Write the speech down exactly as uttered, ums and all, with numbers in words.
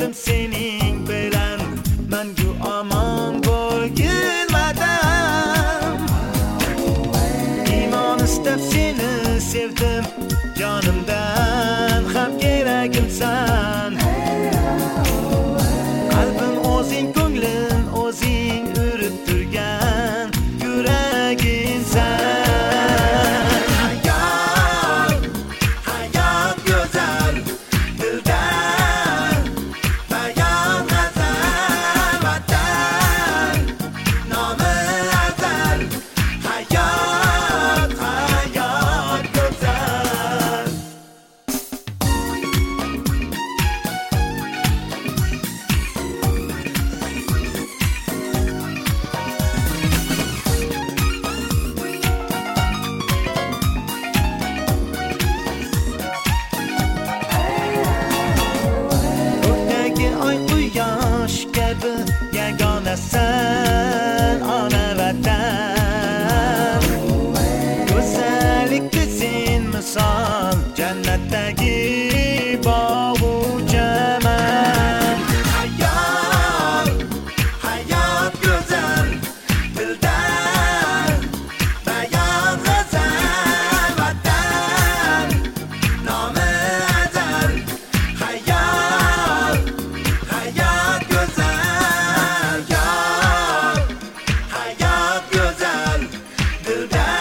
sevdim sening bilan mangu omon bo'lgin vatan. Iymon istab seni sevdim jonimdan ham keragimsan. Qalbim o'zing, ko'nglim o'zing, urib turgan yuragimsan. Yagonasan ona vatan. Go'zallikda sen misol jannatdagi bog'u chaman. Hayot, hayot go'zal dildan bayon g'azal vatan nomi azal. Hayot, hayot go'zal, hayat go'zal dildan